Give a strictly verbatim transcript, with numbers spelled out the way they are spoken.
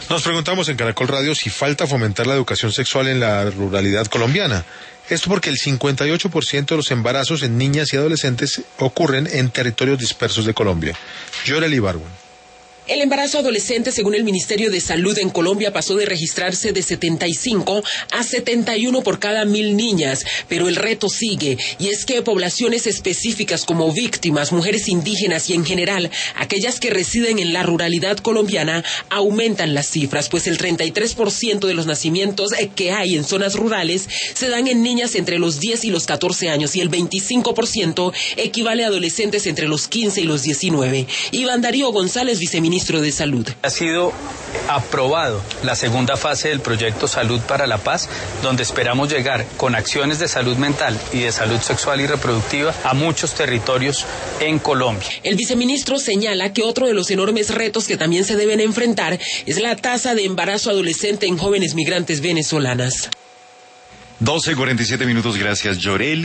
Nos preguntamos en Caracol Radio si falta fomentar la educación sexual en la ruralidad colombiana. Esto porque el cincuenta y ocho por ciento de los embarazos en niñas y adolescentes ocurren en territorios dispersos de Colombia. Yoreli Ibargüen. El embarazo adolescente, según el Ministerio de Salud en Colombia, pasó de registrarse de setenta y cinco a setenta y uno por cada mil niñas, pero el reto sigue, y es que poblaciones específicas como víctimas, mujeres indígenas y en general, aquellas que residen en la ruralidad colombiana, aumentan las cifras, pues el treinta y tres por ciento de los nacimientos que hay en zonas rurales se dan en niñas entre los diez y los catorce años, y el veinticinco por ciento equivale a adolescentes entre los quince y los diecinueve. Iván Darío González, viceministro de Salud. Ha sido aprobado la segunda fase del proyecto Salud para la Paz, donde esperamos llegar con acciones de salud mental y de salud sexual y reproductiva a muchos territorios en Colombia. El viceministro señala que otro de los enormes retos que también se deben enfrentar es la tasa de embarazo adolescente en jóvenes migrantes venezolanas. doce cuarenta y siete minutos, gracias, Yoreli.